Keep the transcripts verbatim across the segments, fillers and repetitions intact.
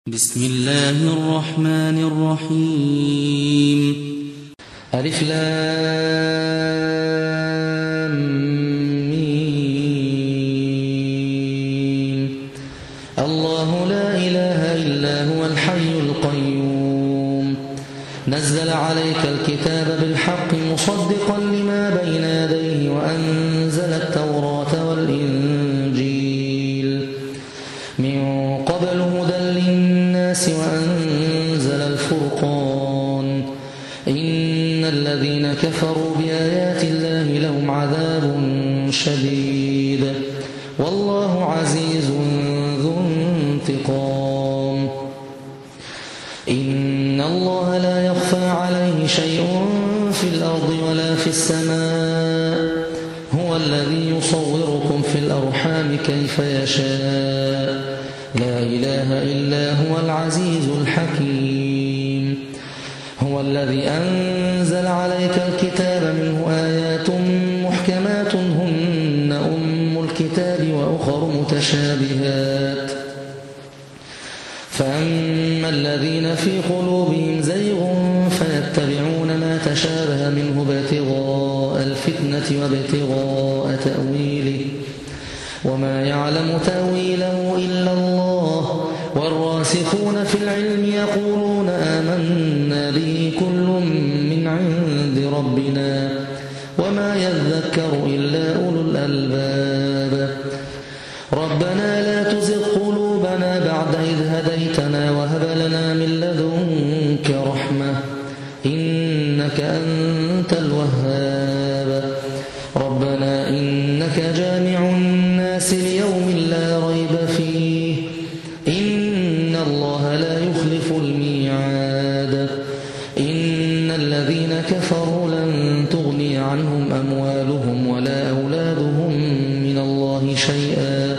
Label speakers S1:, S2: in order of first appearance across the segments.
S1: بسم الله الرحمن الرحيم. ألف لام ميم. الله لا إله إلا هو الحي القيوم نزل عليك الكتاب بالحق مصدقا لما بين يديه وأنزل التوراة والإنجيل من قبل هدى للناس وأنزل الفرقان إن الذين كفروا بآيات الله لهم عذاب شديد والله عزيز ذو انتقام. إن الله لا يخفى عليه شيء في الأرض ولا في السماء هو الذي يصوركم في الأرحام كيف يشاء لا إله إلا هو العزيز الحكيم. هو الذي أنزل عليك الكتاب منه آيات محكمات هن أم الكتاب وأخر متشابهات فأما الذين في قلوبهم زيغ فيتبعون ما تشابه منه ابتغاء الفتنة وابتغاء تأويله وما يعلم تأويله إلا الله والراسخون في العلم يقولون آمنا به كل من عند ربنا وما يذكر إلا أولو الألباب. ربنا لا تزغ قلوبنا بعد إذ هديتنا وهب لنا من لدنك رحمة إنك أنت الوهاب. ربنا إنك جامع الناس ليوم لا ريب فيه إن الله لا يخلف الميعاد. إن الذين كفروا لن تغني عنهم أموالهم ولا أولادهم من الله شيئا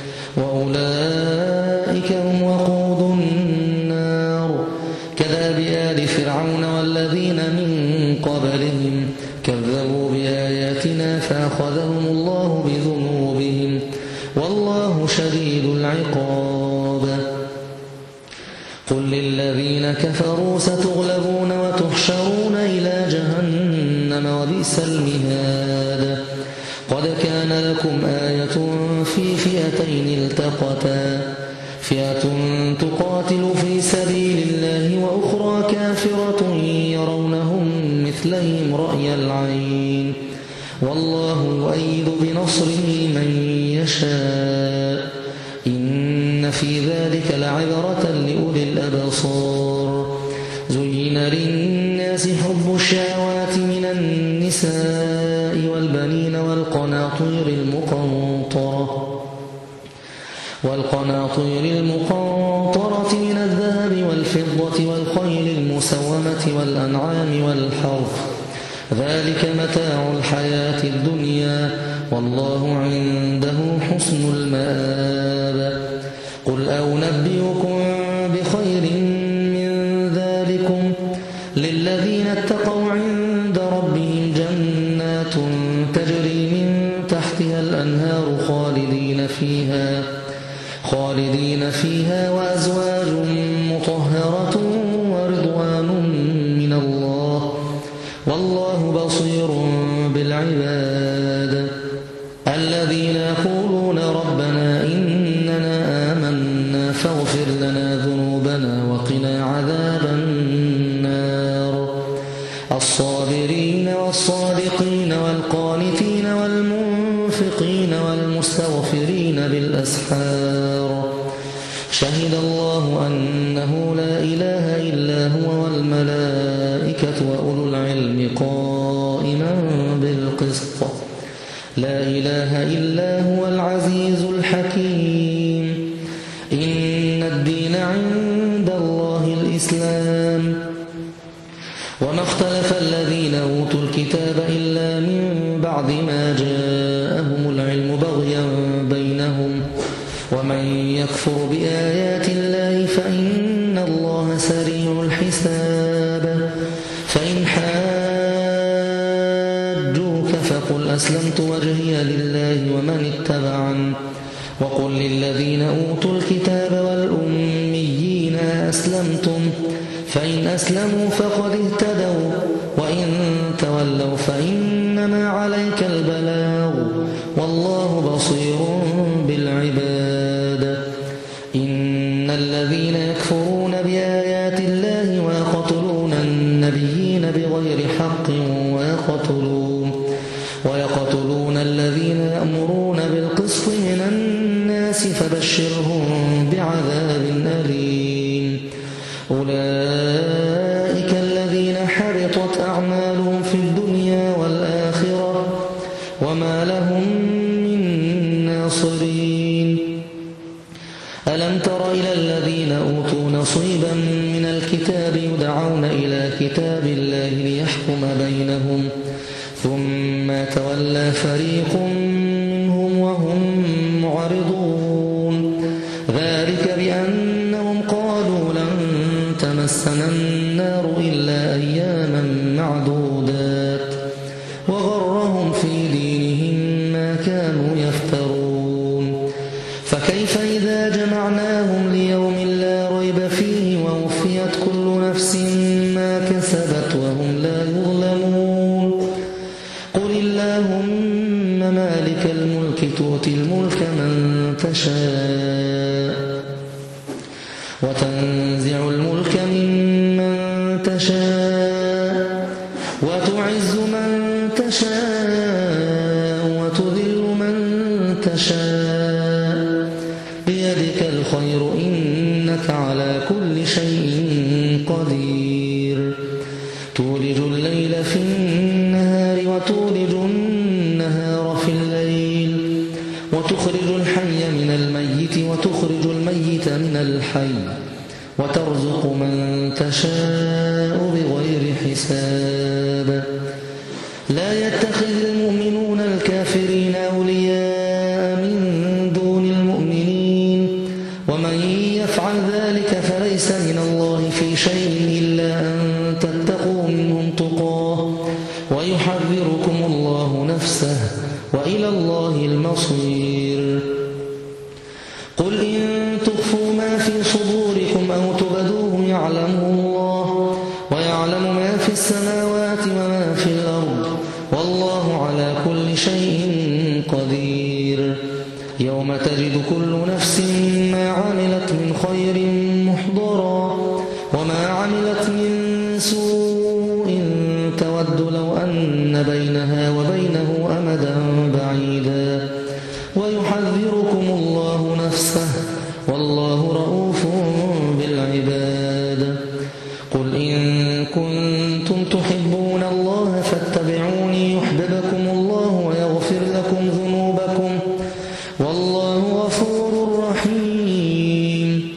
S1: وأولئك هم وقود النار كداب آل فرعون والذين من قبلهم كذبوا بآياتنا فأخذهم الله بذنوبهم والله شديد العقاب. قل للذين كفروا ستغلبون وتحشرون إلى جهنم وبئس المهاد. قد كان لكم آية في فئتين التقتا فئة تقاتل في سبيل الله وأخرى كافرة يرونهم مثلهم رأي العين والله يؤيد بنصره من يشاء إن في ذلك لعبرة لأولي الأبصار. زين للناس حب الشهوات من النساء والبنين والقناطير المقنطرة والقناطير المقنطرة من الذهب والفضة والخيل المسومة والأنعام والحرث ذلك متاع الحياة الدنيا والله عنده حسن المآب. قل أنبئكم بخير من ذلكم للذين اتقوا عند ربهم جنات تجري من تحتها الأنهار خالدين فيها خالدين فيها وأزواج مطهرة ورضوان من الله والله بصير بالعباد. الذين يقولون ربنا إننا آمنا فاغفر لنا ذنوبنا وقنا عذاب النار. الصابرين والصادقين والقانتين والمنفقين والمستغفرين بالأسحار شهد الله أنه لا إله إلا هو والملائكة وأولو العلم قائما بالقسط لا إله إلا هو العزيز الحكيم. إن الدين عند الله الإسلام وما اختلف الذين أوتوا الكتاب إلا من بعد ما جاءهم العلم بغيا بينهم ومن يكفر بآيات الله فإن الله سريع الحساب. فإن حاجوك فقل أسلمت وجهي لله ومن اتبعن وقل للذين أوتوا الكتاب والأميين أسلمتم فإن أسلموا فقد اهتدوا وإن تولوا فإنما عليك البلاغ والله بصير بالعباد. إن الذين يكفرون بآيات الله ويقتلون النبيين بغير حق ويقتلون, ويقتلون الذين يأمرون بالقسط من الناس فبشرهم بعذاب أليم. أولئك الذين حبطت أعمالهم في الدنيا والآخرة وما لهم من ناصرين. ألم تر إلى الذين أوتوا نصيبا من الكتاب يدعون إلى كتاب الله ليحكم بينهم ثم تولى فريق منهم وهم معرضون. ذلك بأنهم قالوا لن تمسنا النار إلا أياما معدودات وغرهم في دينهم ما كانوا يفترون. فكيف إذا جمعناهم ليوم لا ريب فيه ووفيت كل نفس ما كسبت وهم لا يظلمون. قل اللهم مالك الملك تؤتي الملك من تشاء وتنزع الملك ممن تشاء وتعز من تشاء وتذل من تشاء بيدك الخير إنك على كل شيء قدير. تولج الليل في النهار وتولج النهار في الليل وتخرج الحي من الميت وتخرج الميت من الحي وترزق من تشاء بغير حساب. لا يتخذ المؤمنون الكافرين أولياء من دون المؤمنين ومن يفعل ذلك فليس من الله في شيء إلا أن تتقوا منهم تقاه ويحذركم الله نفسه وإلى الله المصير. قل إن تخفوا ما في صدوركم أو تبدوه يعلمه الله ويعلم ما في السماوات وما في الأرض والله على كل شيء قدير. يوم تجد كل نفس ما عملت من خير محضرا وما عملت من سوء تود لو أن بينها وبينه أمدا بعيدا ويحذركم الله نفسه والله رؤوف بالعباد. قل إن كنتم تحبون الله فاتبعوني يحببكم الله ويغفر لكم ذنوبكم والله غفور رحيم.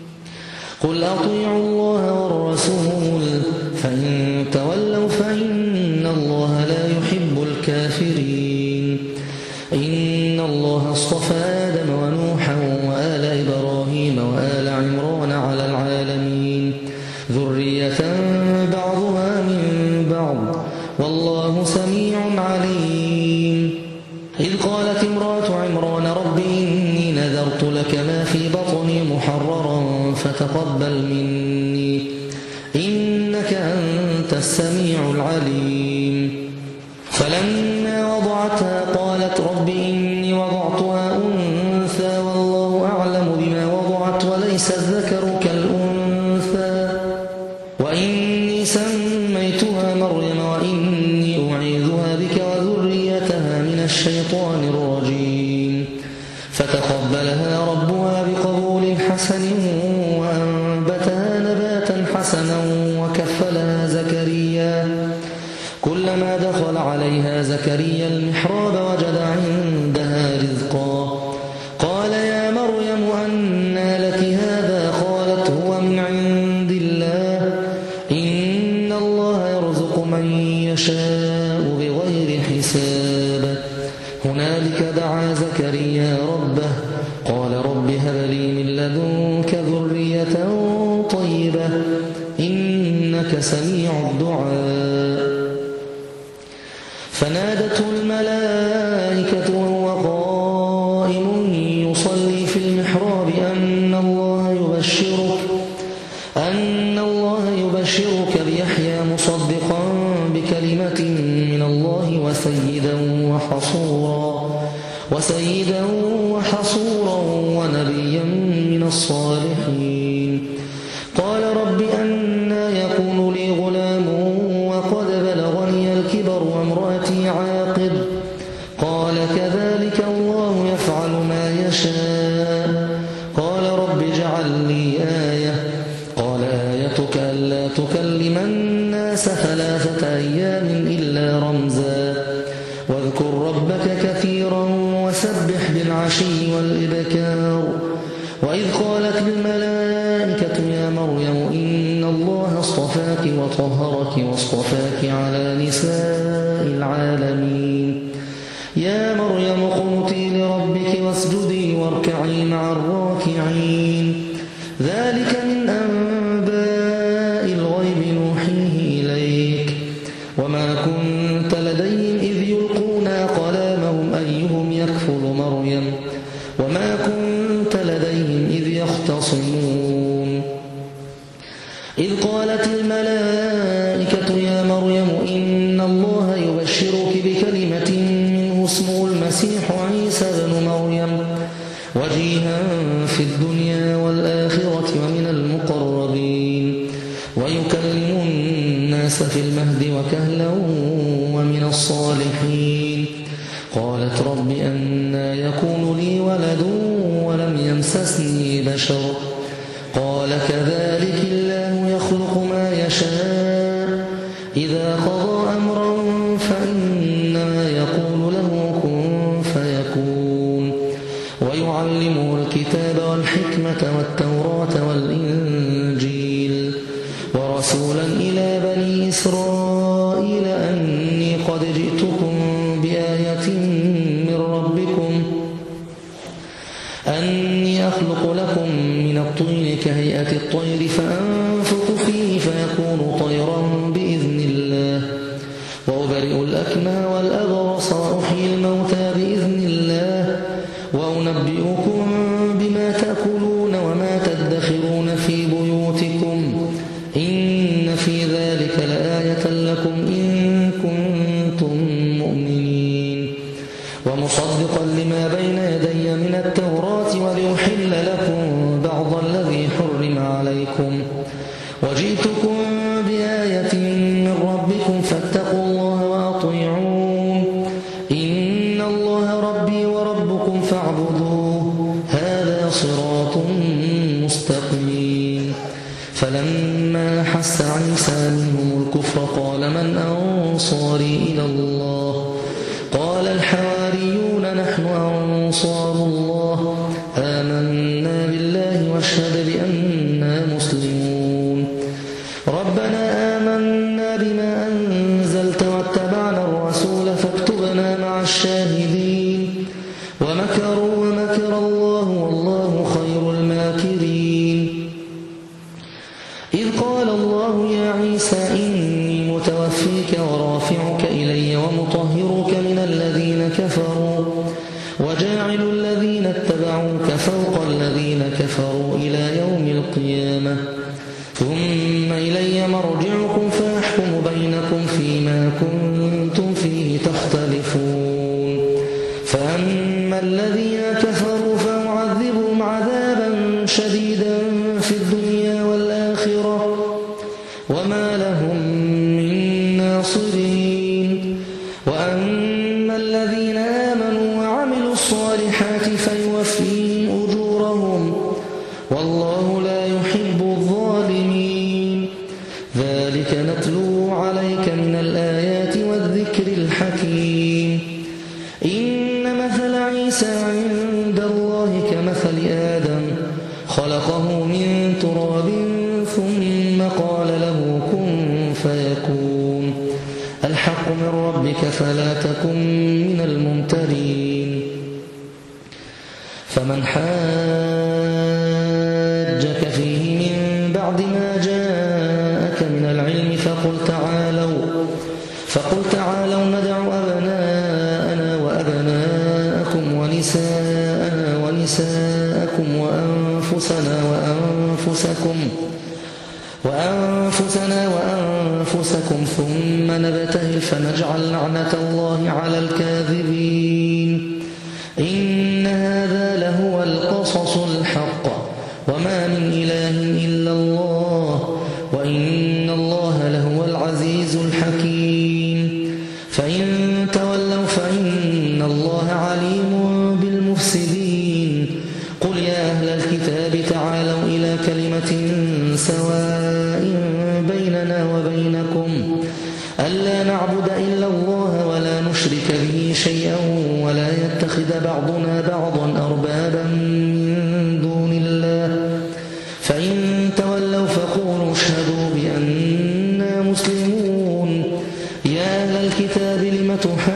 S1: قل أطيعوا الله والرسول فإن تولوا فإن الله لا يحب الكافرين. إن الله اصطفى آدم ونوحا وآل إبراهيم وآل عمران على العالمين ذرية بعضها من بعض والله سميع عليم. إذ قالت امرأة عمران رب إني نذرت لك ما في بطني محررا فتقبل مني إنك أنت السميع العليم. فلما وضعتها قالت رب إني وضعتها أنثى والله أعلم بما وضعت وليس الذكر كالأنثى وإني سميتها مريم وإني أعيذها بك وذريتها من الشيطان الرجيم. فتقبلها ربها بقبول حسن وأنبتها نباتا حسنا وكفلها زكريا. كلما دخل عليها زكريا المحراب وجد عندها رزقا قال يا مريم أنى لك هذا قالت هو من عند الله إن الله يرزق من يشاء بغير حساب. هنالك دعا زكريا ربه قال رب هب لي من لدنك ذرية طيبة إنك سميع الدعاء. فنادته الملائكة وهو قائم يصلي في المحراب أن الله يبشرك نبشرك بيحيى مصدقا بكلمة من الله وسيدا وحصورا وسيدا وحصورا ونبيا من الصالحين. قال رب أنى يكون لي غلام وقد بلغني الكبر وامرأتي عاقر؟ قال كذلك الله يفعل ما يشاء. قال رب اجعل لي آية. قال آيتك ألا تكلم الناس ثلاثة أيام إلا رمزا واذكر ربك كثيرا وسبح بالعشي والإبكار. وإذ قالت الملائكة يا مريم إن الله اصطفاك وطهرك واصطفاك على نساء العالمين. يا مريم اقنتي لربك واسجدي واركعي مع الراكعين. ذلك من أنباء الغيب نوحيه إليك وما كنت لديهم إذ يلقون أقلامهم أيهم يكفل مريم وما كنت لديهم إذ يختصمون. إذ قالت الملائكة يا مريم إن الله يبشرك بكلمة منه اسمه المسيح عيسى بن مريم وجيها في الدنيا والآخرة ومن المقربين ويكلم الناس في المهد وكهلا ومن الصالحين. قالت رب أنى يكون لي ولد ولم يمسسني بشر؟ قال كذلك الله يخلق ما يشاء إذا قضى أمرا فإنما يقول له كن فيكون. ويعلمه الكتاب والحكمة والتوراة والإنجيل ورسولا إلى بني إسرائيل أني قد جئتكم بآية من ربكم أني أخلق لكم من الطين كهيئة الطير فأنفخ فيه فيكون طيرا بإذن الله وأبرئ الأكمى والأبرص وأحيي الموتى بإذن الله وأنبئكم بما تأكلون وما تدخرون في بيوتكم إن في ذلك لآية لكم إن كنتم مؤمنين. ومصدقا لما بين يدي من التوراة ولأحل لكم بعض الذي حرم عليكم وجئتكم بآية من ربكم فاتقوا الله وأطيعون. إن الله ربي وربكم فاعبدوه هذا صراط مستقيم. فلما حس عيسى منهم الكفر قال من أنصاري إلى الله؟ قال الحواريون نحن أنصار الله آمنا بالله واشهد بأننا مسلمون. ربنا آمنا بما أنزلت واتبعنا الرسول فاكتبنا مع الشاهدين. ومكروا ومكر الله والله خير الماكرين. إذ قال الله يا عيسى إني متوفيك ورافعك إلي ومطهرك من الذين كفروا وجاعل الذين اتبعوك فوق الذين كفروا إلى يوم القيامة ثم إلي مرجعكم فأحكم بينكم فيما كنتم فيه تختلفون. فأما الذين كفروا فأعذبهم عذابا شديدا في الدنيا والآخرة وما لهم من ناصرين. وأما الذين آمنوا وعملوا الصالحات فيوفيهم أجورهم والله لا يحب الظالمين. ذلك نتلو عليك من الآيات والذكر الحكيم. إن مثل عيسى عند الله كمثل آدم خلقه من تراب ثم قال له كن فيكون. الحق من ربك فلا تكن من الممترين. فمن حاجك فيه من بعد ما جاءك من العلم فقل تعالوا فقل تعالوا ندع أبناءنا وأبناءكم ونساءنا ونساءكم وأنفسنا وأنفسكم وأنفسنا وأنفسكم ثم نبتهل فنجعل لعنة الله على الكاذبين إن هذا لهو القصص الحق وما من إله إلا الله وإن الله لهو العزيز الحكيم فإن تولوا فإن الله عليم بالمفسدين قل يا أهل الكتاب تعالوا إلى كلمة سواء بيننا وبينكم ألا نعبد إلا الله ولا نشرك به شيئا ولا يتخذ بعضنا بعضا أربابا من دون الله فإن تولوا فقولوا اشهدوا بأننا مسلمون يا أهل الكتاب لم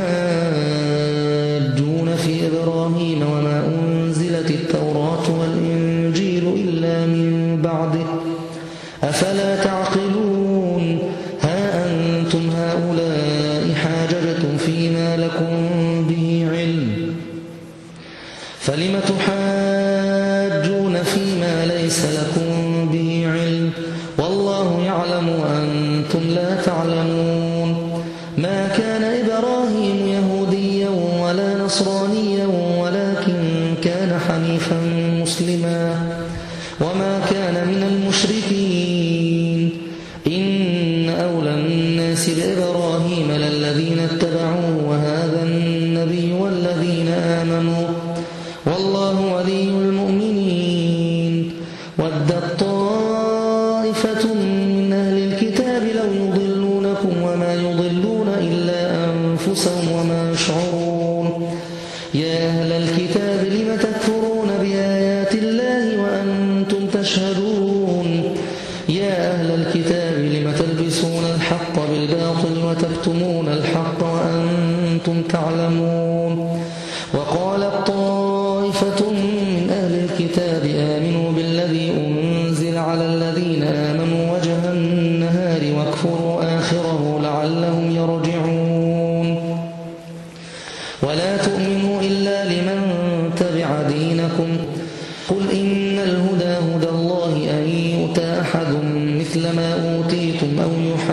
S1: تحاجون في إبراهيم وما أنزلت التوراة والإنجيل إلا من بعده أفلا تعقلون ها أنتم هؤلاء حاججتم فيما لكم به علم فلم تحاجون فيما ليس لكم به علم والله يعلم وأنتم لا تعلمون ما كان إبراهيم يهوديا ولا نصرانيا ولكن كان حنيفا مسلما وما كان من المشركين إن أولى الناس بإبراهيم للذين اتبعوه وهذا النبي والذين آمنوا والله ولي المؤمنين ودت طائفة من أهل الكتاب لو يضلونكم وما يضلون إلا أنفسهم وما يشعرون يا أهل الكتاب لم تكفرون بآيات الله وأنتم تشهدون يا أهل الكتاب لم تلبسون الحق بالباطل وتكتمون الحق وأنتم تعلمون وقالت طائفة من أهل الكتاب آمنوا بالذي أنزل على الذين آمنوا وجه النهار واكفروا آخره لعلهم يرجعون ولا تؤمنوا إلا لمن تبع دينكم قل إن الهدى هدى الله أن يؤتى أحد مثل ما أوتيتم أو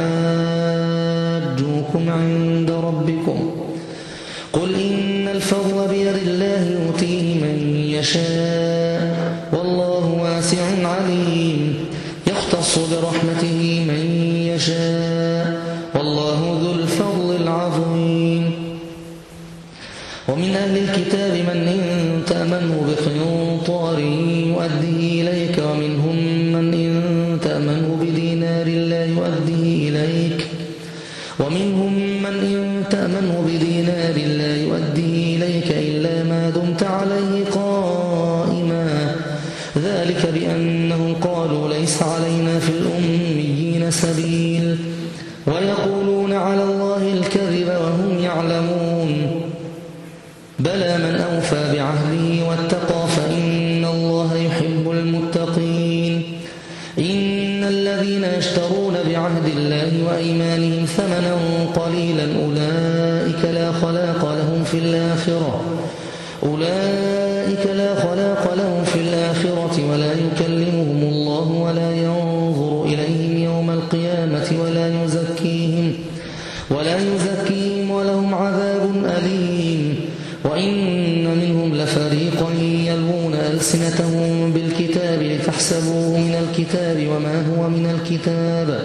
S1: يحاجوكم عند ربكم قل إن الفضل بيد الله يؤتيه من يشاء والله واسع عليم يختص برحمته من يشاء والله ذو الفضل العظيم ومن أهل الكتاب من إن تأمنه بقنطار يؤديه إليك ومنهم من إن تأمنه بدينار لا يؤديه إليك ومنهم من إن تأمنه بدينار لا يؤديه إليك إلا ما دمت عليه قائما ذلك بأنهم قالوا ليس علينا في الأميين سبيل ويقولون على الله الكذب وهم يعلمون بلى من أوفى بعهده واتقى فإن الله يحب المتقين إن الذين يشترون بعهد الله وأيمانهم ثمنا قليلا أولئك لا خلاق لهم في الآخرة أولئك لا خلاق لهم في الآخرة ولا يكلمهم الله ولا ينظر إليهم يوم القيامة ولا يزكيهم ولا يزكيهم ولهم عذاب أليم وإن منهم لفريقا يلوون ألسنتهم بالكتاب لتحسبوه من الكتاب وما هو من الكتاب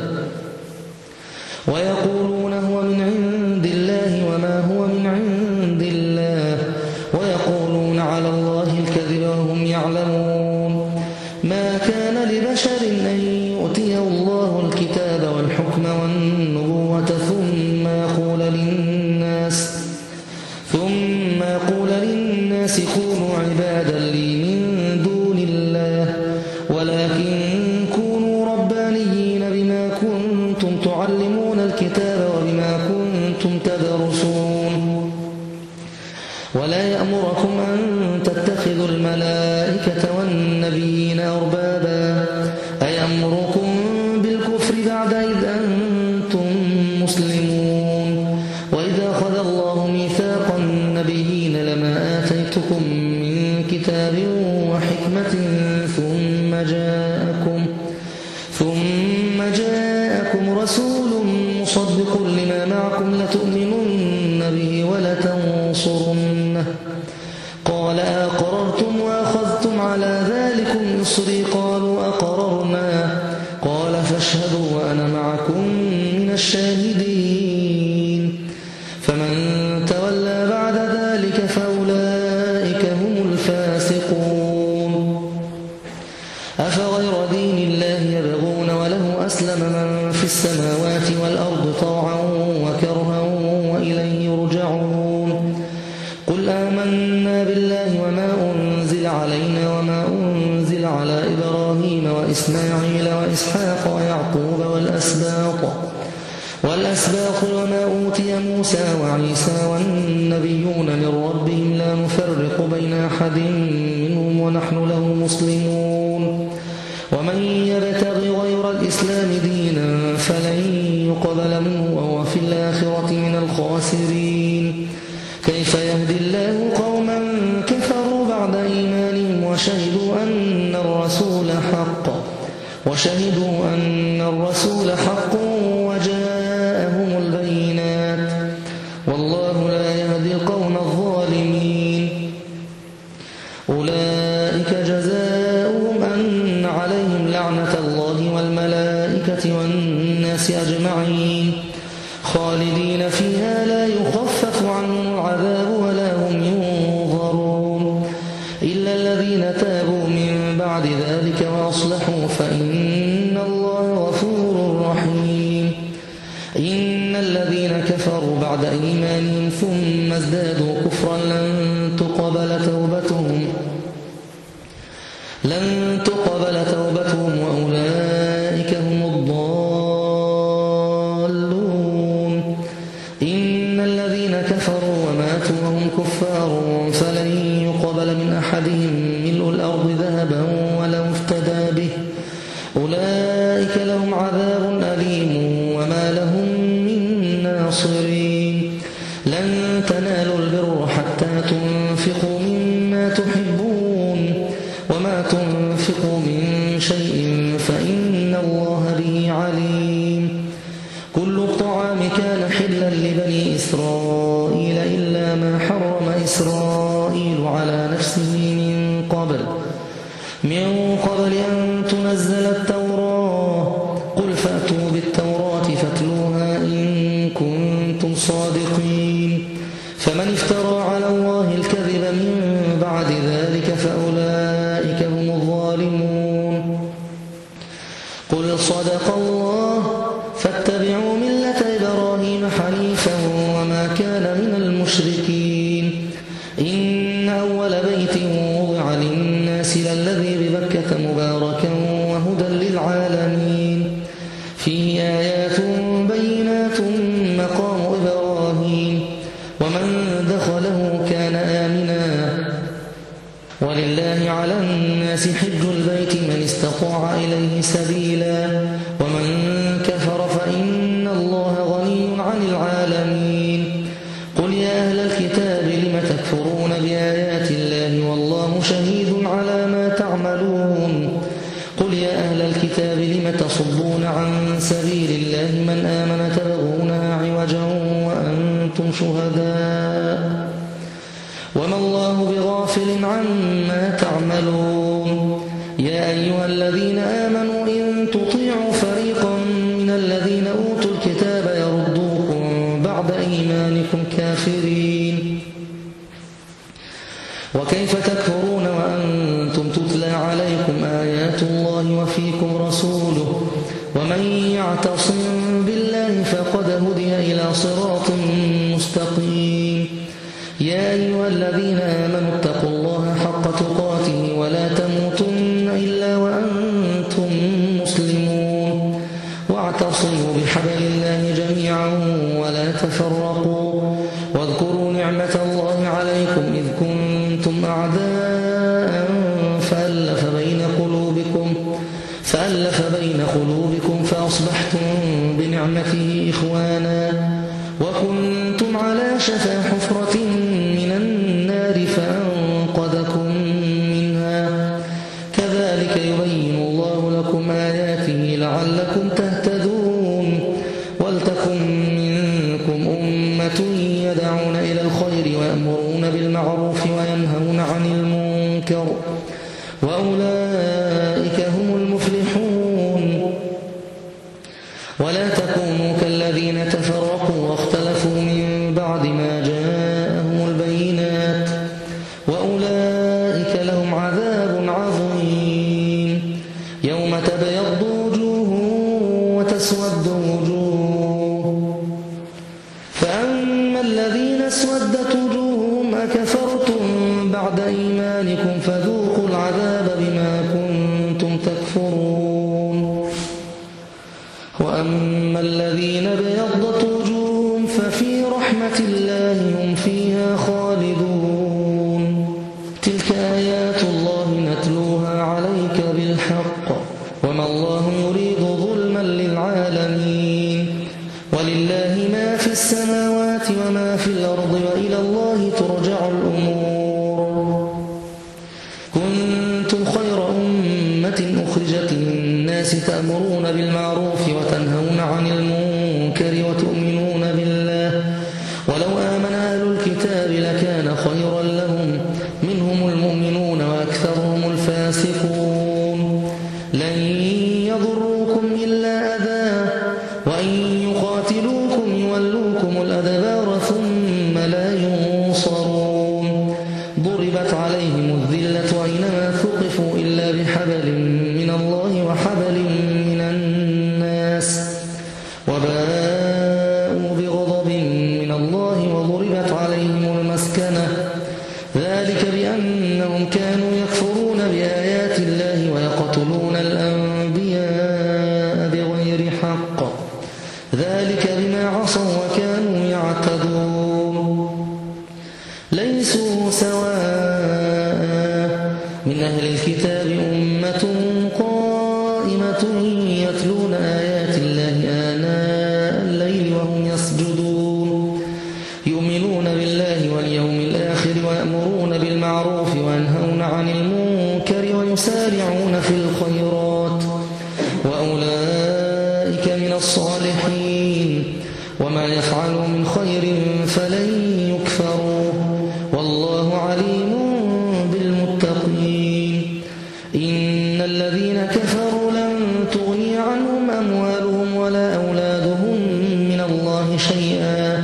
S1: ويقولون هو من عند الله وما هو من عند الله ويقولون على الله الكذب وهم يعلمون ما كان لبشر أن يؤتيه الله الكتاب والحكم والنبوة ثم يقول للناس ثم يقول للناس كونوا عبادا لي من دون الله ولكن كونوا ربانيين بما كنتم تعلمون الكتاب وبما كنتم تدرسون ولا يأمركم أن تتخذوا الملائكة والنبيين أربابا أيأمركم بالكفر بعد إذ أنتم مسلمون وإذا أخذ الله ميثاق النبيين لما آتيتكم من كتاب وحكمة ثم جاءكم ثم ثم جاءكم رسول مصدق لما معكم لتؤمنن به ولتنصرنه قال أقررتم وأخذتم على ذلكم إصري قالوا أقررنا قال فاشهدوا وأنا معكم من الشاهدين فمن تولى بعد ذلك فأولئك هم الفاسقون أفغير دين الله يبغون وله أسلم من في السماوات والأرض طوعا وكرها وإليه يرجعون قل آمنا بالله وما أنزل علينا وما أنزل على إبراهيم وإسماعيل وإسحاق ويعقوب والأسباط والأسباط وما أوتي موسى وعيسى والنبيون من ربهم لا نفرق بين أحد منهم ونحن له مسلمون ومن يبتغ غير الإسلام دينا فلن يقبل منه وهو في الآخرة من الخاسرين كيف يهدي الله قوما كفروا بعد إيمانهم وشهدوا أن الرسول حق وشهدوا أن الرسول حق وجاءهم البينات والله لا يهدي القوم الظالمين أولئك جزاؤهم أن عليهم لعنة الله والملائكة والناس أجمعين خالدين فيها لا يخفف عنهم العذاب ولا هم ينظرون إلا الذين تابوا من بعد ذلك وأصلحوا فإن الله غفور رحيم إن الذين كفروا بعد إيمانهم ثم ازدادوا كفرا لن تقبل توبتهم لن تقبل توبتهم وأولئك هم الضالون إن الذين كفروا وماتوا وهم كفار فلن يقبل من أحدهم ملء الأرض ذهبا ولو افتدى به أولئك لهم عذاب أليم وما لهم من ناصرين لن تنالوا البر حتى تنفقوا مما تحبون وما تنفقوا من شيء فإن الله به عليم كل الطعام كان حلا لبني إسرائيل إلا ما حرم إسرائيل على نفسه من قبل من قبل أن تنزل التوراة قل فأتوا بالتوراة فاتلوها إن كنتم صادقين فمن افترى على الله الكذب من بعد ذلك فأولئك هم الظالمون قل صدق الله فاتبعوا ملة إبراهيم حنيفا وما كان من المشركين إن أول بيت وضع للناس للذي ببكة مباركا وهدى للعالمين فيه آيات بينات مقام إبراهيم ومن دخله كان آمنا ولله على الناس حج البيت من استطاع إليه سبيلا ومن كفر فإن الله غني عن العالمين قل يا أهل الكتاب لم تكفرون بآيات الله والله شهيد على ما تعملون قل يا أهل الكتاب لم تصدون عن سبيل الله من آمن تبغونها عوجا وأنتم شهداء وما الله بغافل عما تعملون يا أيها الذين آمنوا إن تطيعوا فريقا من الذين أوتوا الكتاب يردوكم بعد إيمانكم كافرين وكيف تكفرون وأنتم تتلى عليكم آيات الله وفيكم رسوله ومن يعتصم بالله فقد هدي إلى صراط مستقيم يا أيها الذين آمنوا اتقوا الله حق تقاته ولا تموتن إلا وأنتم مسلمون واعتصموا بحبل الله جميعا ولا تفرقوا واذكروا نعمة الله عليكم إذ كنتم أعداء فألف بين قلوبكم فألف بين قلوبكم فأصبحتم بنعمته إخوانا وكنتم على شفا حفرة من النار فأنقذكم منها كذلك يبين الله لكم آياته لعلكم لعلكم تهتدون ولتكن منكم أمة يدعون إلى الخير ويأمرون بالمعروف وينهون عن المنكر وأولئك هم المفلحون ولا تكونوا كالذين تفرقوا واختلفوا من بعد ما جاءهم البينات وأولئك لهم عذاب عظيم يوم تبيض وجوه وتسود وجوه فأما الذين اسودت وجوههم أكفرتم بعد إيمانكم فذوقوا العذاب بما كنتم تكفرون وأما الذين ابيضت وجوههم ففي رحمة الله هم فيها خالدون تلك آيات الله نتلوها عليك بالحق وما الله يريد ظلما للعالمين ولله ما في السماوات وما في الأرض وإلى الله ترجع الأمور كنتم خير أمة أخرجت للناس تأمرون بالمعروف وتنهون عن المنكر وتؤمنون بالله ولو آمن أهل الكتاب لكان خيرا لهم منهم المؤمنون وأكثرهم الفاسقون لن يضروكم إلا أذى وإن يقاتلوكم يولوكم الأدبار ثم لا ينصرون ضربت عليهم الذلة أينما ثقفوا إلا بحبل من الله وحبل من الناس وباءوا بغضب من الله وضربت عليهم المسكنة ذلك بأنهم كانوا يكفرون بآيات الله ويقتلون الأنبياء بغير حق ذلك بما عصوا وكانوا يعتدون ليسوا سواء من أهل الكتاب أمة قائمة يتلون آيات الله آناء الليل وهم يسجدون يؤمنون بالله واليوم الآخر ويأمرون بالمعروف وينهون عن المنكر ويسارعون في الخيرات وأولئك من الصالحين وما يفعلوا من خير فلن يكفروه والله عليم بالمتقين إن الذين كفروا لن تغني عنهم أموالهم ولا أولادهم من الله شيئا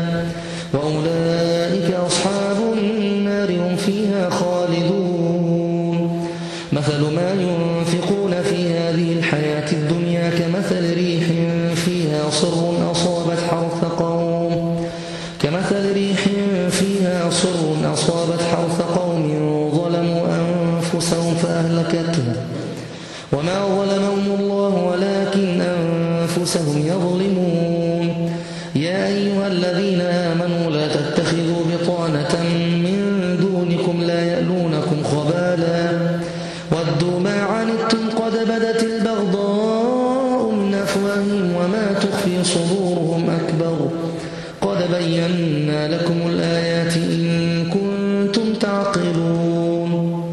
S1: وأولئك أصحاب النار هم فيها خالدون مثل ما ينفقون في هذه الحياة الدنيا كمثل ريح فيها صر أصابت حرث قوم كمثل ريح فيها صر أصابت حرث قوم ظلموا أنفسهم فأهلكته وما ظلمهم الله ولكن أنفسهم يظلمون يا أيها الذين آمنوا لا تتخذوا بطانة من دونكم لا يألونكم خبالا ودوا ما عنتم قد بدت البغضاء من أفواههم وما تخفي صدورهم أكبر قد بينا لكم الآيات إن كنتم تعقلون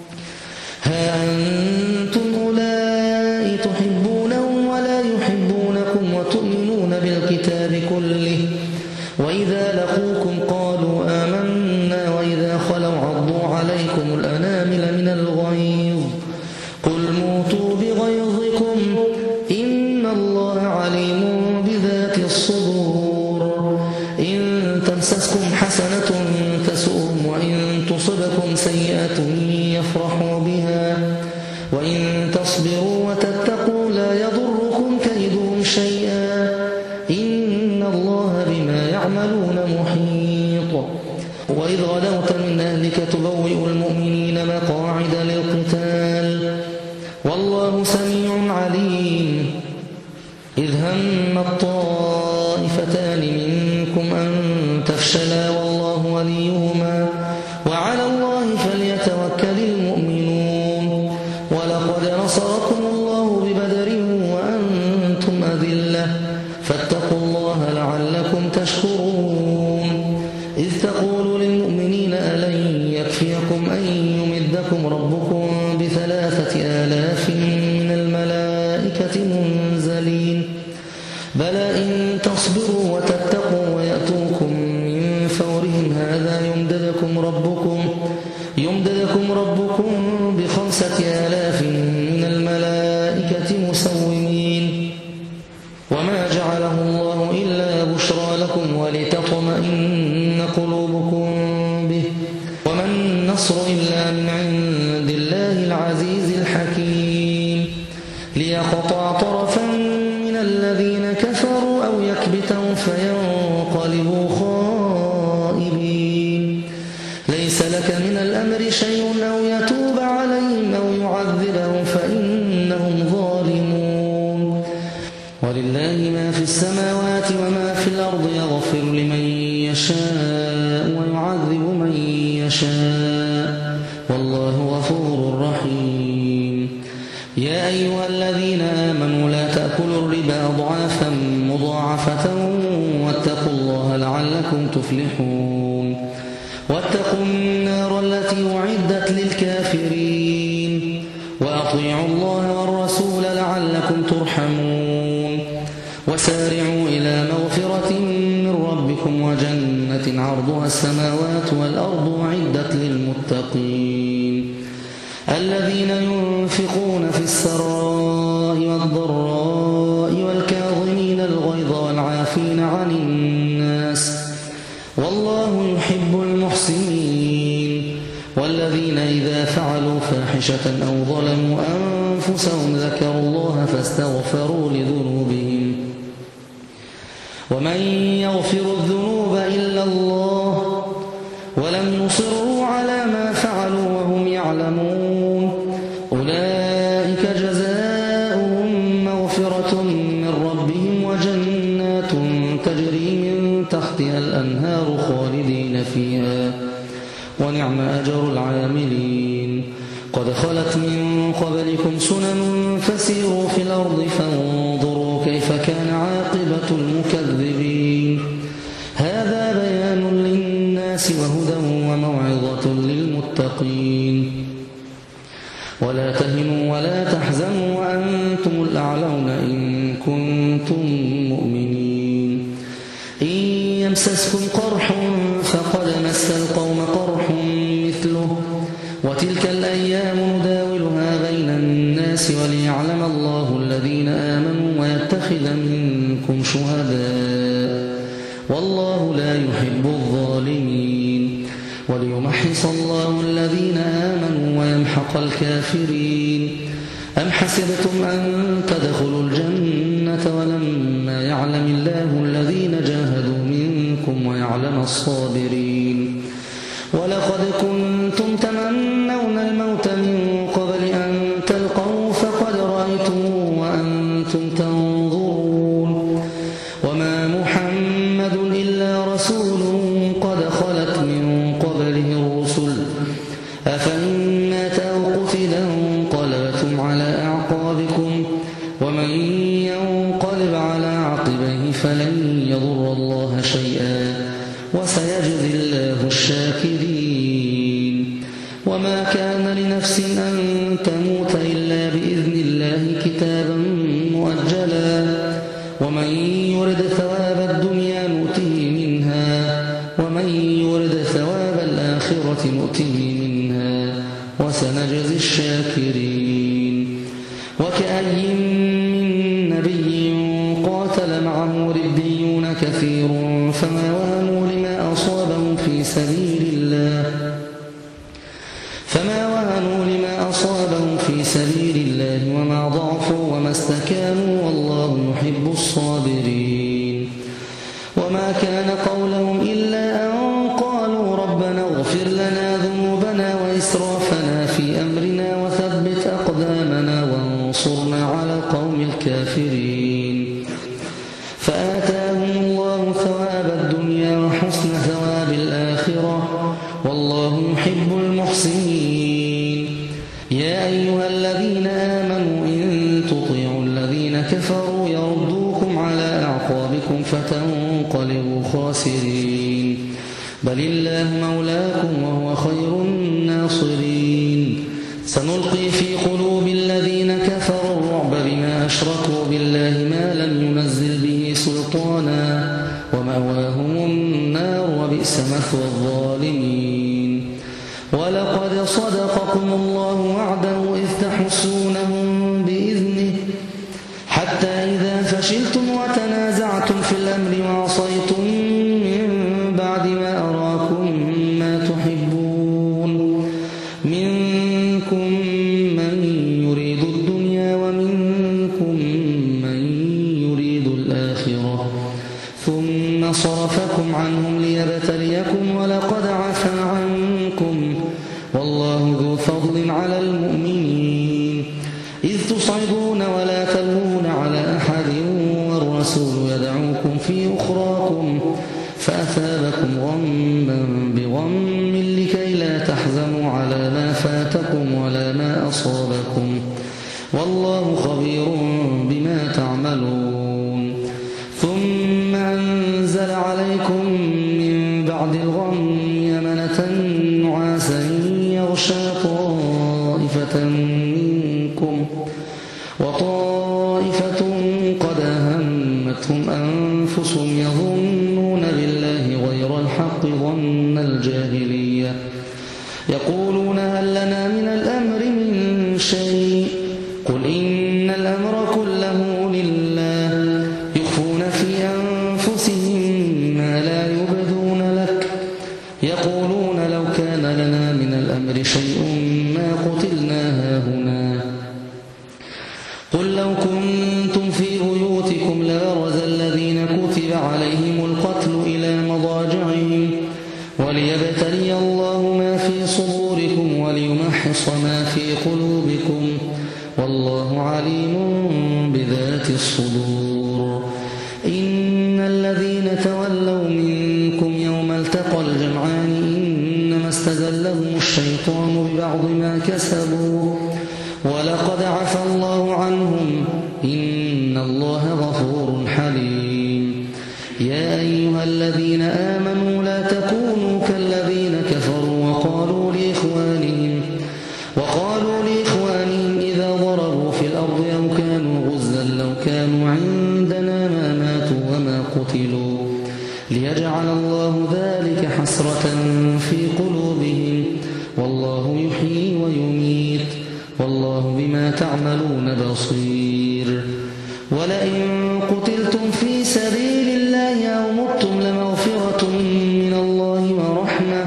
S1: ها أنتم أولئك تحبونهم ولا يحبونكم وتؤمنون بالكتاب كله وإذا لقوكم قالوا آمنا وإذا خلوا عضوا عليكم الأنامل من الغيظ قل موتوا بغيظكم إن الله عليم بذات الصدور إن تمسسكم حسنة تسؤهم وإن تصبكم سيئة يفرحوا بها وإن تصبروا وتتقوا لا يضركم كيدهم شيئا إن الله بما يعملون محيط وإذ غدوت من أهلك تبوئ المؤمنين مقاعد للقتال والله سميع عليم إذ هم الطائفتان منكم أن تفشلا والله وليهما وعلى الله فليتوكل المؤمنون ولقد نصركم الله ببدر وأنتم أذلة فاتقوا الله لعلكم تشكرون إذ تقول للمؤمنين ألن يكفيكم أن يمدكم ربكم بثلاثة آلاف من الملائكة منزلين بلى إن تصبروا وتتقوا ويأتوكم من فورهم هذا يمددكم ربكم يمددكم ربكم بخمسة آلاف من الملائكة مسومين وما جعله الله إلا بشرى لكم ولتطمئن قلوبكم به وما النصر إلا من عند الله العزيز الحكيم ليقطع طرفا من الذين كفروا أو يكبتهم فينقلبوا خائبين ليس لك من الأمر شيء أو يتوب عليهم أو يعذبهم فإنهم ظالمون ولله ما في السماوات وما في الأرض يغفر لمن يشاء ويعذب من يشاء والله غفور رحيم يا أيها الذين آمنوا لا تأكلوا الربا أضعافا مضاعفة واتقوا الله لعلكم تفلحون واتقوا النار التي أعدت للكافرين وأطيعوا الله والرسول لعلكم ترحمون وسارعوا إلى مغفرة من ربكم وجنة عرضها السماوات والأرض أعدت للمتقين الذين ينفقون في السراء والضراء والكاظمين الغيظ والعافين عن الناس والله يحب المحسنين والذين إذا فعلوا فاحشة أو ظلموا أنفسهم ذكروا الله فاستغفروا لذنوبهم ومن يغفر الذنوب إلا الله ولم يصروا على ما فعلوا وهم يعلمون أولئك جزاؤهم مغفرة من ربهم وجنات تجري من تحتها الأنهار خالدين فيها ونعم أجر العاملين قد خلت من قبلكم سنن فسيروا في الأرض فانظروا كيف كان عاقبة المكذبين هذا بيان للناس وهدى وموعظة للمتقين ولا تهنوا ولا تحزنوا وأنتم الأعلون إن كنتم مؤمنين إن يمسسكم قرح فقد مس القوم قرح مثله وتلك الأيام نداولها بين الناس وليعلم الله الذين آمنوا ويتخذ منكم شهداء والله لا يحب الظالمين وليمحص الله الذين آمنوا ويمحق الكافرين أم حسبتم أن تدخلوا الجنة ولما يعلم الله الذين جاهدوا منكم ويعلم الصابرين ولقد كنتم تمنون الموت من قبل أن تلقوا فقد رأيتموه وأنتم تنظرون وما محمد إلا رسول قد خلت من قبله الرسل أفإن مات أو قتل انقلبتم على أعقابكم ومن ينقلب على عقبيه فلن يضر الله شيئا وسيجزي الله الشاكرين وما كان لنفس أن تموت إلا بإذن الله كتابا مؤجلا ومن يرد ثواب الدنيا نؤته منها ومن يرد ثواب الآخرة نؤته منها وسنجزي الشاكرين وكأي من نبي قاتل معه ربيون كثير فما وهنوا لما أصابهم في سبيل الله فما وهنوا لما أصابهم في سبيل الله وما ضعفوا وما استكانوا والله يحب الصابرين وما كان قولهم إلا أن قالوا ربنا اغفر لنا ذنوبنا وإسرافنا في أمرنا وثبت أقدامنا وانصرنا على القوم الكافرين فآتاهم الله ثواب الدنيا وحسن ثواب الآخرة والله يحب المحسنين يا أيها الذين آمنوا إن تطيعوا الذين كفروا يردوكم على أعقابكم فتنقلبوا خاسرين بل الله مولاكم وهو خير الناصرين سنلقي في قلوب الذين كفروا الرعب بما أشركوا بالله ما لم ينزل به سلطانا ومأواهم النار وبئس مثوى الظالمين ولقد صدقكم الله وعده إذ تحسونهم بإذنه حتى إذا فشلتم وتنازعتم في الأمر وعصيتم من بعد ما أراكم ما تحبون منكم من يريد الدنيا ومنكم من يريد الآخرة ثم صرفكم عنهم ليبتليكم ولقد عفا عنكم والله ذو فضل على المؤمنين إذ تصعدون ولا تلوون على أحد والرسول يدعوكم في أخراكم فأثابكم غما بغم لكي لا تحزنوا على ما فاتكم ولا ما أصابكم والله خبير بما تعملون ثم أنزل عليكم من بعد الغم أمنة نعاسا يغشى طائفة منكم وطائفة قد أهمتهم أنفسهم يظنون بالله غير الحق ظن الجاهلية يقولون هل لنا من الأمر من شيء قل إن الأمر كله لله يخفون في أنفسهم ما لا يبدون لك يقولون لو كان لنا من الأمر شيء ما قتلنا هاهنا قل لو كنتم في بيوتكم لبرز الذين كتب عليهم القتل إلى مضاجعهم وليبتلي الله ما في صدوركم وليمحص ما في قلوبكم والله عليم بذات الصدور إن الذين تولوا منكم يوم التقى الجمعان إنما استزلهم الشيطان ببعض ما كسبوا ولقد عفى الله عنهم إن الله غفور حليم يا أيها الذين آمنوا لا تكونوا كالذين كفروا وقالوا لإخوانهم وقالوا لإخوانهم إذا ضربوا في الأرض أو كانوا غزا لو كانوا عندنا ما ماتوا وما قتلوا ليجعل الله ذلك حسرة في قلوبهم والله يحيي ويميت والله بما تعملون بصير ولئن قتلتم في سبيل الله أو متم لمغفرة من الله ورحمة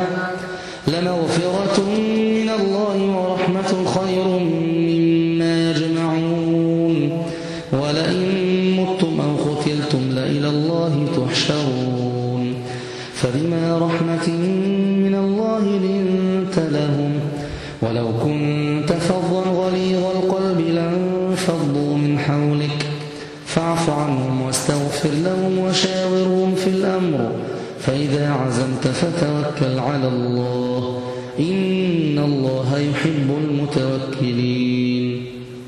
S1: لمغفرة من الله ورحمة خير مما يجمعون ولئن متم أو قتلتم لإلى الله تحشرون فبما رحمة من الله لنت لهم ولو كنت فظا غليظ القلب لانفضوا من حولك فاعف عنهم واستغفر لهم وشاورهم في الأمر فإذا عزمت فتوكل على الله إن الله يحب المتوكلين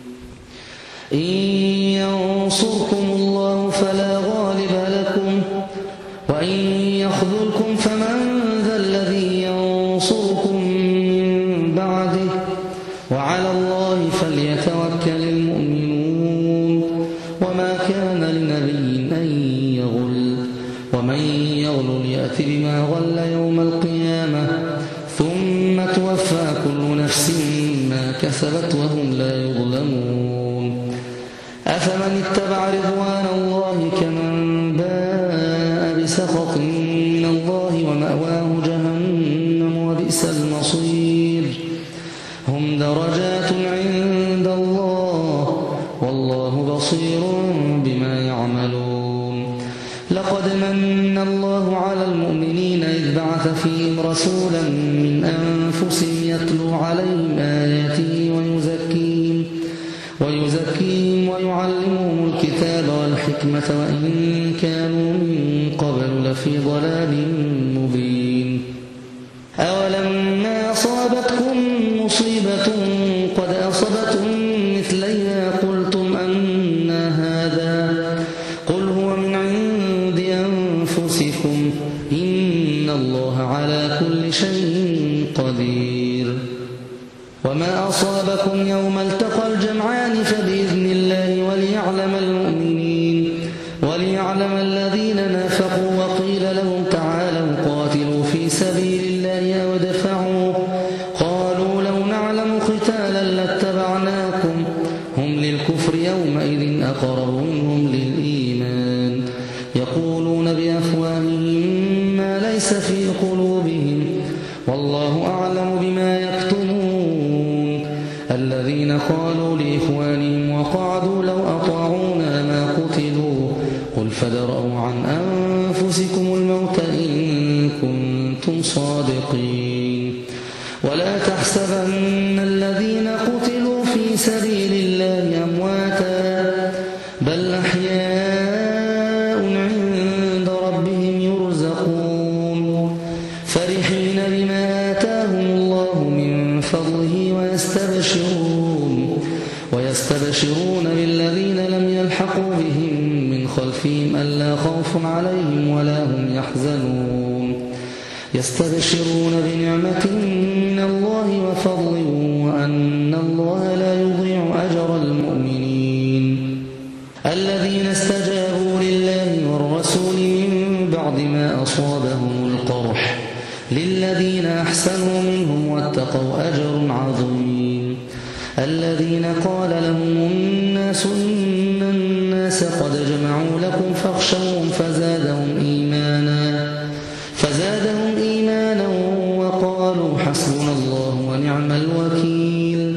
S1: إن ينصركم الله فلا غالب لكم وإن يخذلكم فمن ذا الذي ينصركم من بعده وعلى الله فليتوكل المؤمنون وما كان لنبي أن يغل ومن يغل يأت بما غل يوم القيامة ثم توفى كل نفس ما كسبت وهم لا يظلمون أفمن اتبع رضوان الله كمن باء بسخط من الله ومأواه جهنم وبئس المصير هم درجات عند الله والله بصير بما يعملون لقد من الله على المؤمنين إذ بعث فيهم رسولا من أنفسهم يتلو عليهم آياته ويزكيهم ويزكيهم ويعلمهم الكتاب والحكمة وإن كانوا من قبل لفي ضلال مبين أولما أصابتكم مصيبة قد أصبتم مثليها قلتم أن هذا قل هو من عند أنفسكم إن الله على كل شيء قدير وما أصابكم يوم التقى الجمعان فبإذن الله وليعلم المؤمنين وليعلم الذين ليس في قلوبهم والله أعلم بما يكتمون الذين قالوا لإخوانهم وقعدوا لو أطاعونا ما قتلوا قل فادرءوا عن أنفسكم الموت إن كنتم صادقين ولا تحسبن الذين قتلوا في سبيل الله أمواتا بل أحياء عند ربهم يرزقون فرحين بما آتاهم الله من فضله ويستبشرون ويستبشرون بالذين لم يلحقوا بهم من خلفهم ألا خوف عليهم ولا هم يحزنون يستبشرون بنعمة من الله وفضل وأن الله لا يضيع أجر المؤمنين الذين استجابوا لله والرسول من بعد ما أصابهم القرح للذين أحسنوا منهم واتقوا أجر عظيم الذين قال لهم الناس إن الناس قد جمعوا لكم فاخشوهم فزادهم إيمانا فزادهم إيمانا وقالوا حسبنا الله ونعم الوكيل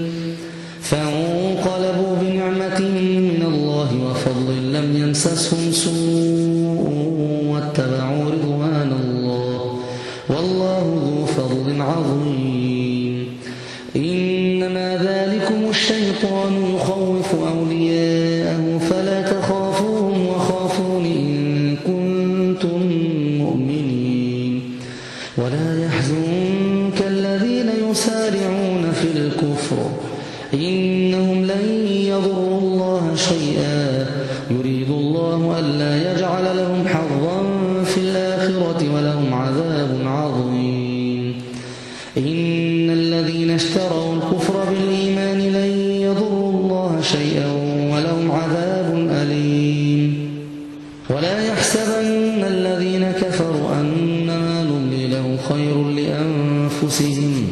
S1: فانقلبوا بنعمة من الله وفضل لم يمسسهم سوء واتبعوا رضوان الله والله ذو فضل عظيم إنما ذلكم الشيطان يخوف أولياءه فلا تخافوهم وخافون إن كنتم مؤمنين ولا يحزنك الذين يسارعون في الكفر إنهم لن يضروا الله شيئا يريد الله ألا يجعل لهم حظا في الآخرة ولهم عذاب عظيم إن الذين اشتروا الكفر بالإيمان لن يضروا الله شيئا ولهم عذاب أليم ولا يحسبن الذين كفروا أنما نملي لهم خير لأنفسهم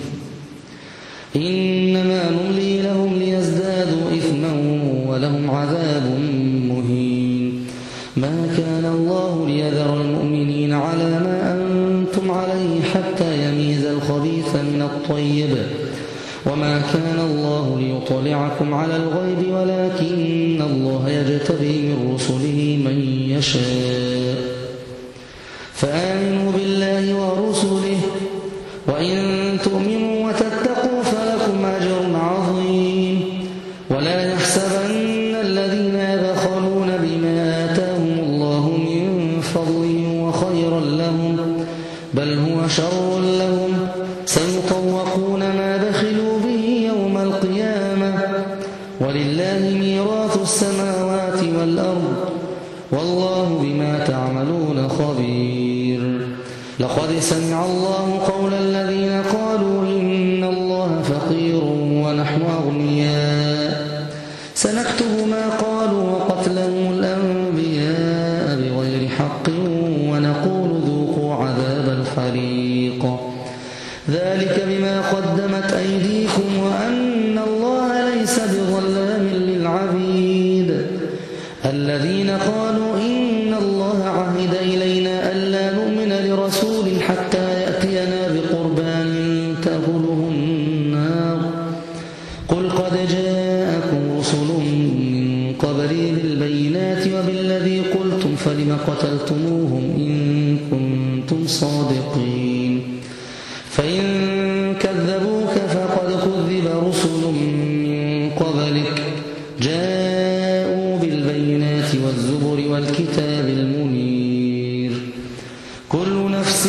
S1: إنما نملي لهم ليزدادوا إثما ولهم عذاب مهين ما كان الله ليذر المؤمنين على ما أنتم عليه حتى يميز الخبيث من الطيب وما كان الله ليطلعكم على الغيب ولكن الله يجتبي من رسله من يشاء فآمنوا بالله ورسله وإن تؤمنوا وتتقوا فلكم أجر عظيم ولا يحسبن الذين يبخلون بما آتاهم الله من فضله وخيرا لهم بل هو شر لهم سيطوقون ما بخلوا به يوم القيامة ولله ميراث السماوات والأرض والله بما تعملون خبير لقد سمع الله قول الذين قالوا إن الله فقير ونحن أغنياء سنكتب ما قالوا وقتلهم الأنبياء بغير حق ونقول ذوقوا عذاب الحريق ذلك بما قدمت أيديكم وأن الله ليس بظلام للعبيد الذين قالوا إن الله عهد إلينا ألا نؤمن لرسول حتى يأتينا بقربان تأكله النار قل قد جاءكم رسل من قبلي بالبينات وبالذي قلتم فلم قتلتموهم إن كنتم صادقين فإن كذبوك فقد كذب رسل من قبلك جاءوا بالبينات والزبر والكتاب المنير كل نفس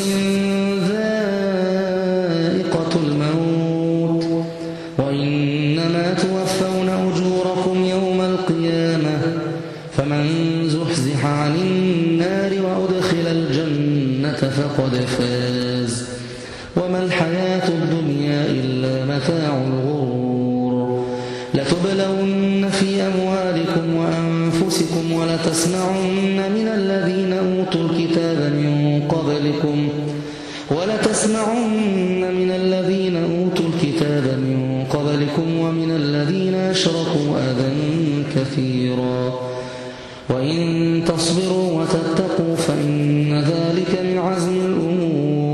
S1: ذائقة الموت وإنما توفون أجوركم يوم القيامة فمن زحزح عن النار وأدخل الجنة فقد فاز وما الحياة الدنيا إلا متاع الغرور لتبلون في أموالكم وأنفسكم ولتسمعن من الذين أوتوا الكتاب من قبلكم ولتسمعن من الذين أوتوا الكتاب من قبلكم ومن الذين أشركوا أذى كثيرا وإن تصبروا وتتقوا فإن ذلك من عزم الأمور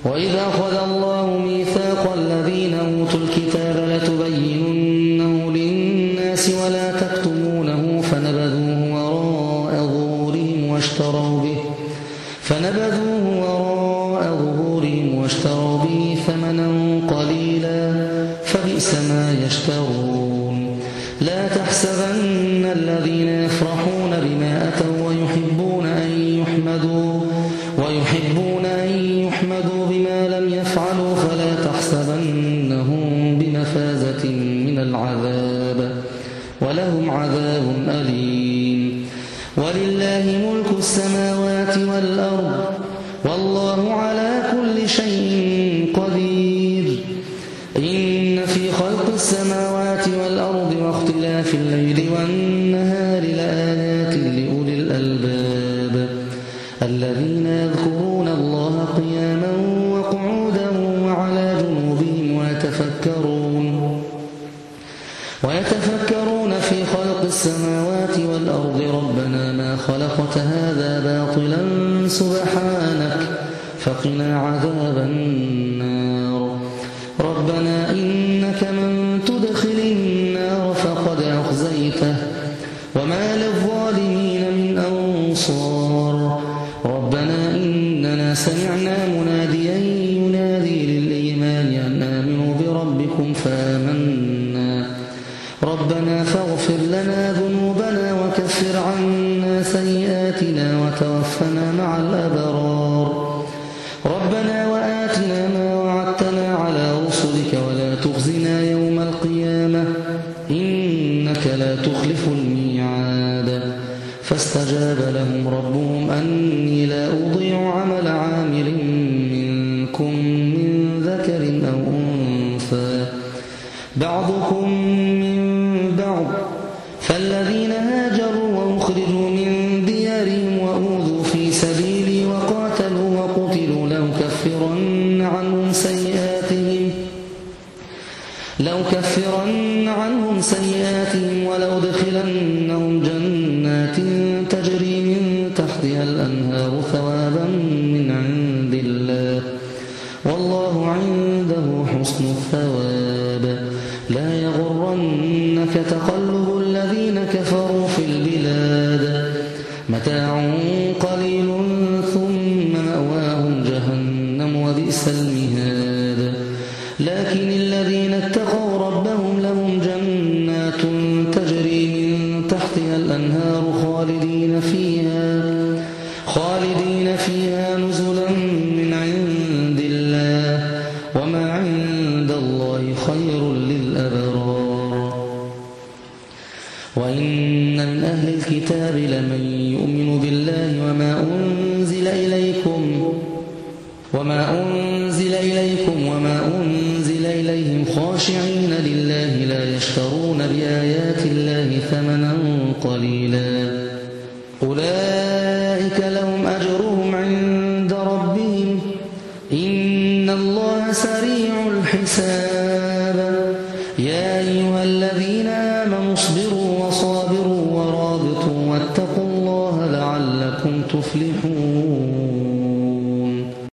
S1: وإذا أخذ الله ميثاق الذين أوتوا الكتاب لتبيننه للناس ولا تكتمونه فنبذوه وراء ظهورهم واشتروا به فنبذوه وراء ظهورهم واشتروا به ثمنا قليلا فبئس ما يشترون لا تحسبن الذين يفرحون بما أتوا ويحبون أن يحمدوا ويحبون أن يحمدوا بما لم يفعلوا فلا تحسبنهم بمفازة من العذاب ولهم عذاب أليم ولله ملك السماوات والأرض والله على كل شيء قدير إن في خلق السماوات والأرض واختلاف الليل والنهار لآيات لأولي الألباب الذين يذكرون الله قياما وقعودا وعلى جنوبهم ويتفكرون ويتفكرون في خلق السماوات والأرض ربنا ما خلقت هذا باطلا سبحانك فقنا عذاب النار ربنا إنك من تدخل النار فقد أخزيته وما للظالمين من أنصار ربنا إننا سمعنا مناديا ينادي للإيمان أن آمنوا بربكم فآمنا ربنا فاغفر لنا ذنوبنا وكفر عنا سيئاتنا وتوفنا مع الأبرار ربنا وآتنا ما وعدتنا على رسلك ولا تخزنا يوم القيامة إنك لا تخلف الميعاد فاستجاب لهم ربهم أني لا أضيع عمل عامل منكم من ذكر أو أنثى بعضكم من بعض فالذين هاجروا وأخرجوا من ديارهم وأوذوا في سبيلي وقاتلوا وقتلوا لأكفرن عنهم سيئاتهم لأكفرن عنهم سيئاتهم ولأدخلنهم جنات تجري من تحتها الأنهار ثوابا من عند الله والله عنده حسن الثواب لا يغرنك تقلب الذين كفروا في البلاد متاع قليل ثم مأواهم جهنم وبئس المهاد لكن الذين اتقوا ربهم لهم جنات تجري من تحتها الأنهار خالدين فيها خالدين فيها نزلا من عند الله وما عند الله خير للأبرار وإن من أهل الكتاب لمن يؤمن بالله وما أنزل إليكم وما أنزل إليكم وما أنزل إليهم خاشعين لله لا يشترون بآيات الله ثمنا قليلا أولئك لهم أجرهم عند ربهم إن الله سريع الحساب يا أيها الذين آمنوا اصبروا وصابروا ورابطوا واتقوا الله لعلكم تفلحون